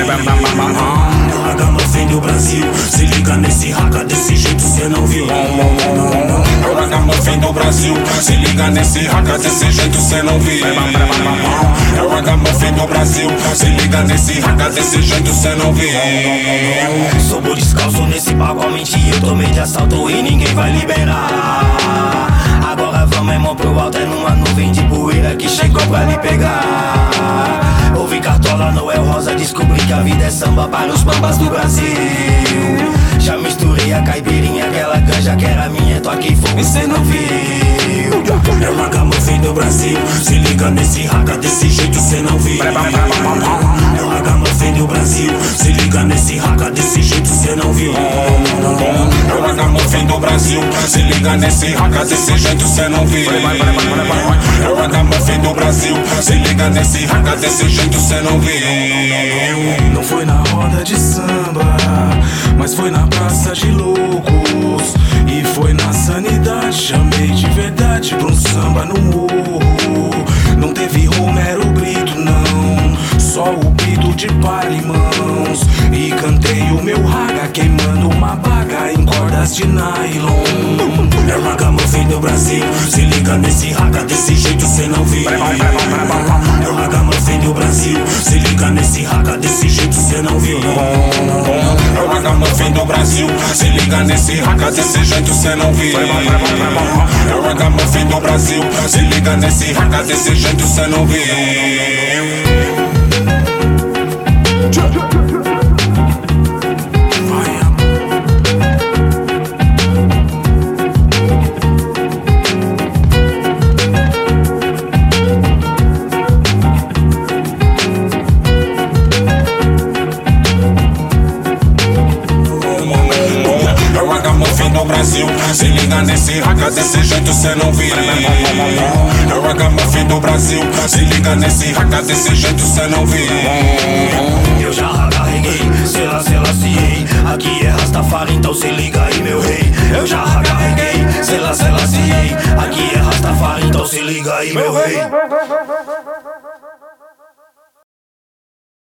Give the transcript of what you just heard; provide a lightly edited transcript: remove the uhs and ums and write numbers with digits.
É o Ragamuffin do Brasil, se liga nesse raga, desse jeito cê não viu. É o Ragamuffin do Brasil, se liga nesse raga, desse jeito cê não viu. É o Ragamuffin do Brasil, se liga nesse raga, desse jeito cê não viu. Sobo descalço nesse palco, a mentir, eu tomei de assalto e ninguém vai liberar. Agora vamos, irmão, pro alto, é numa nuvem de poeira que chegou pra lhe pegar. Ouvi Cartola, Noel Rosa, descobri que a vida é samba para os bambas do Brasil. Já misturei a caipirinha, aquela ganja que era minha, tô aqui fogo e cê não viu. É o Ragamuffin do Brasil, se liga nesse raga, desse jeito cê não viu. É o Ragamuffin do Brasil, se liga nesse raga, desse jeito cê não viu. É o Ragamuffin do Brasil, se liga nesse raga, desse jeito cê não viu. É o Ragamuffin do Brasil, se liga nesse raga, desse jeito cê não viu. Não foi na roda de samba, mas foi na praça de loucos. E foi na sanidade, chamei de verdade pra um samba no morro. Não teve Romero Brito não, só o pito de mãos. E cantei o meu raga, queimando uma baga em cordas de nylon. É o Ragamuffin do Brasil, se liga nesse raga, desse jeito cê não viu. É o Ragamuffin do Brasil, se liga nesse raga, desse jeito cê não viu. É o Ragamuffin do Brasil, se liga nesse raga, desse jeito cê não viu. É o Ragamuffin do Brasil, se liga nesse raga, desse jeito cê não viu. No Brasil, se liga nesse raga, desse jeito cê não viu. É o Ragamuffin do Brasil, se liga nesse raga, desse jeito cê não viu. Eu já carreguei, Selassie, aqui é Rastafari, então se liga aí meu rei. Eu já carreguei, Selassie, aqui é Rastafari, então se liga aí meu rei.